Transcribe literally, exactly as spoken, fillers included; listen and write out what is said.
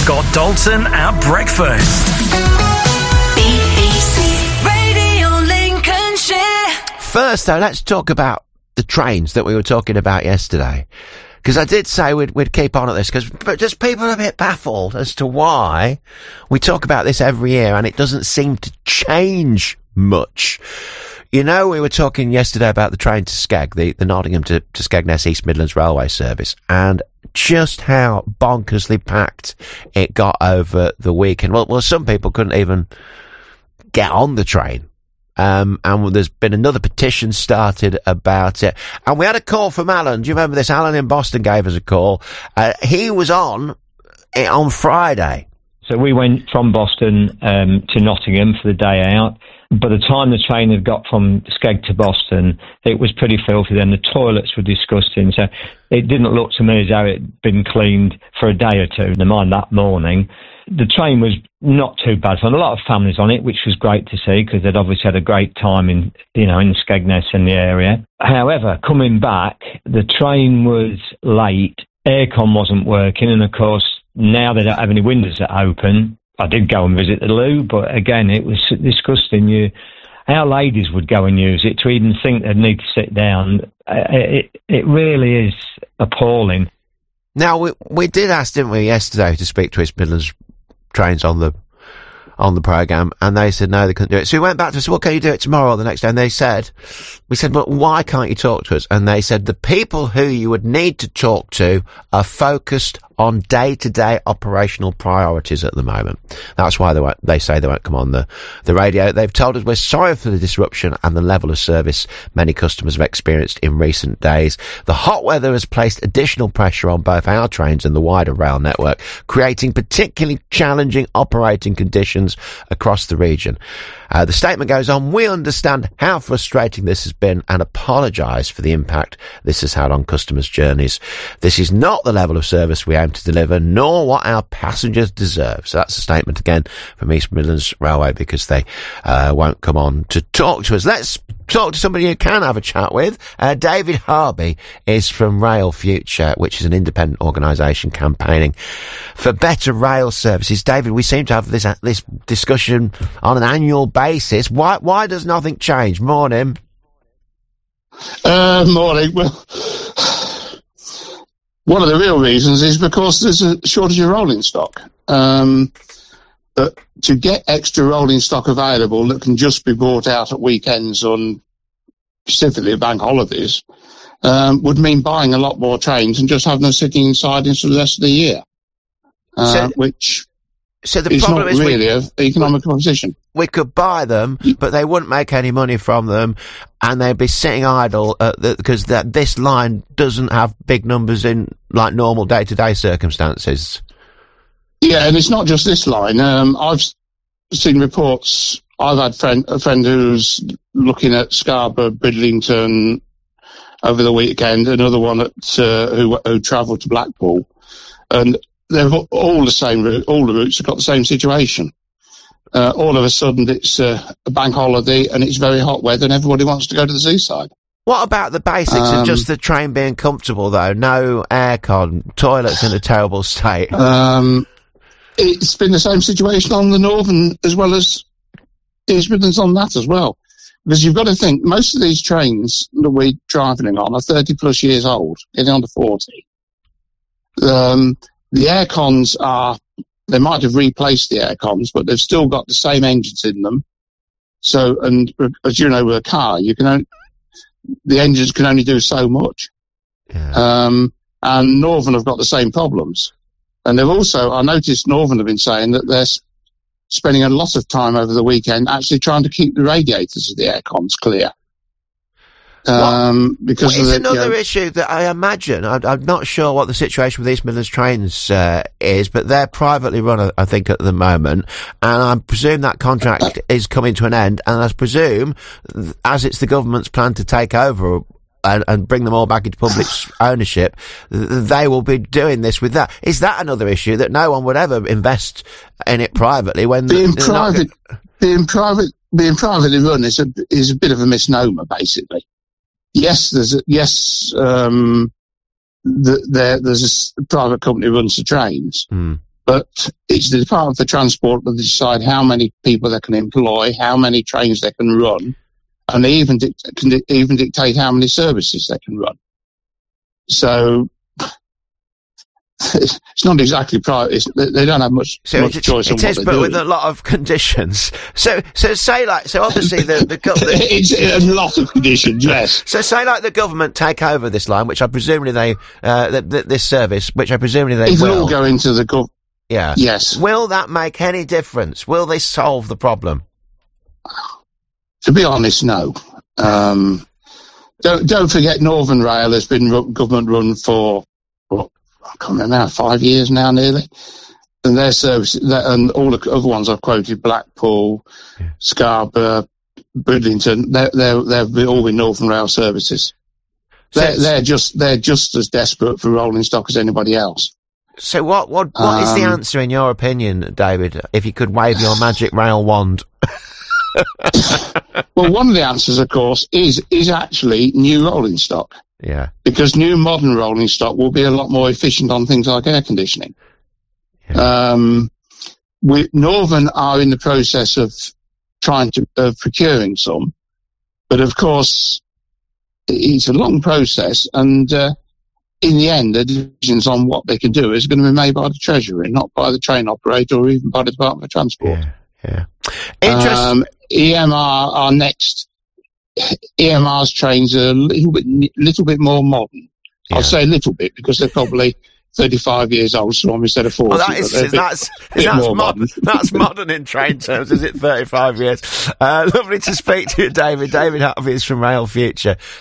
Scott Dalton at breakfast. B B C Radio Lincolnshire. First, though, let's talk about the trains that we were talking about yesterday. Because I did say we'd, we'd keep on at this, because but just people are a bit baffled as to why we talk about this every year and it doesn't seem to change much. You know, we were talking yesterday about the train to Skeg, the, the Nottingham to, to Skegness East Midlands Railway Service, and just how bonkersly packed it got over the weekend. Well, well, some people couldn't even get on the train. Um, and there's been another petition started about it. And we had a call from Alan. Do you remember this? Alan in Boston gave us a call. Uh, he was on, on Friday. So we went from Boston, um, to Nottingham for the day out. By the time the train had got from Skeg to Boston, it was pretty filthy. Then the toilets were disgusting. So it didn't look to me as though it had been cleaned for a day or two. Never mind that morning. The train was not too bad fun. A lot of families on it, which was great to see because they'd obviously had a great time in, you know, in Skegness and the area. However, coming back, the train was late. Aircon wasn't working. And of course, now they don't have any windows that open. I did go and visit the loo, but again, it was disgusting. You, our ladies would go and use it to even think they'd need to sit down. It, it, it really is appalling. Now, we, we did ask, didn't we, yesterday to speak to East Midlands Trains on the on the programme, and they said no, they couldn't do it. So we went back to us, well, can you do it tomorrow or the next day? And they said, we said, but why can't you talk to us? And they said the people who you would need to talk to are focused on day-to-day operational priorities at the moment. That's why they won't, they say they won't come on the, the radio. They've told us we're sorry for the disruption and the level of service many customers have experienced in recent days. The hot weather has placed additional pressure on both our trains and the wider rail network, creating particularly challenging operating conditions across the region. Uh, the statement goes on, we understand how frustrating this has been and apologise for the impact this has had on customers' journeys. This is not the level of service we aim to deliver, nor what our passengers deserve. So that's a statement again from East Midlands Railway, because they uh, won't come on to talk to us. Let's talk to somebody who can have a chat with. Uh, David Harby is from Rail Future, which is an independent organisation campaigning for better rail services. David, we seem to have this uh, this discussion on an annual basis. Why why does nothing change? Morning. Uh, morning. Well, one of the real reasons is because there's a shortage of rolling stock. Um, but to get extra rolling stock available that can just be brought out at weekends on specifically bank holidays um, would mean buying a lot more trains and just having them sitting inside for the rest of the year, uh, so, which so the is problem not is really we, an economic proposition. We could buy them, but they wouldn't make any money from them, and they'd be sitting idle uh, because that this line doesn't have big numbers in like normal day-to-day circumstances. Yeah, and it's not just this line. Um, I've seen reports. I've had friend, a friend who's looking at Scarborough, Bridlington over the weekend, another one at, uh, who, who travelled to Blackpool, and they've all the same route, all the routes have got the same situation. Uh, all of a sudden it's uh, a bank holiday and it's very hot weather and everybody wants to go to the seaside. What about the basics um, of just the train being comfortable, though? No aircon, toilets in a terrible state. Um, it's been the same situation on the Northern as well as East Midlands on that as well. Because you've got to think, most of these trains that we're driving on are thirty plus years old, getting on to forty. Um, the air cons are, they might have replaced the air cons, but they've still got the same engines in them. So, and as you know, with a car, you can only, the engines can only do so much. Yeah. Um, and Northern have got the same problems. And they've also, I noticed Northern have been saying that they're spending a lot of time over the weekend actually trying to keep the radiators of the air cons clear. Um, because well, it's of the, another you know, issue that I imagine, I'm, I'm not sure what the situation with East Midlands Trains uh, is, but they're privately run, I think, at the moment, and I presume that contract is coming to an end, and I presume, as it's the government's plan to take over and, and bring them all back into public ownership, they will be doing this with that. Is that another issue, that no one would ever invest in it privately when being private, not... being private, being privately run is a is a bit of a misnomer, basically. Yes, there's a, yes, um, the, there, there's a private company runs the trains, mm. But it's the Department for Transport that decide how many people they can employ, how many trains they can run, and they even dic- can di- even dictate how many services they can run. So it's not exactly private. It's, they don't have much, so much it, choice it on what is, they're but doing. with a lot of conditions. So, so say like, so obviously the, the, go- the It's a lot of conditions, yes. so say like the government take over this line, which I presumably they, uh, th- th- this service, which I presumably they It'll will. all go into the gov. Yeah. Yes. Will that make any difference? Will they solve the problem? To be honest, no. Um, don't don't forget, Northern Rail has been ru- government run for what, I can't remember now, five years now, nearly. And their service, their, and all the other ones I've quoted, Blackpool, Yeah. Scarborough, Bridlington, they're they're they've all been Northern Rail services. They're So- they're just they're just as desperate for rolling stock as anybody else. So what, what, what is the Um, answer in your opinion, David, if you could wave your magic rail wand? Well, one of the answers, of course, is is actually new rolling stock. Yeah. Because new modern rolling stock will be a lot more efficient on things like air conditioning. Um, we, Northern are in the process of trying to, of procuring some, but of course, it's a long process, and, uh, in the end, the decisions on what they can do is going to be made by the Treasury, not by the train operator or even by the Department of Transport. Yeah. Yeah. Interest- Um, E M R, our next, E M R's trains are a little bit, little bit more modern. Yeah. I'll say a little bit because they're probably thirty-five years old, so instead of forty. Well, that is, but they're a bit- that's, bit that's more modern. modern. That's modern in train terms, is it? thirty-five years. Uh, lovely to speak to you, David. David Harvey is from Rail Future.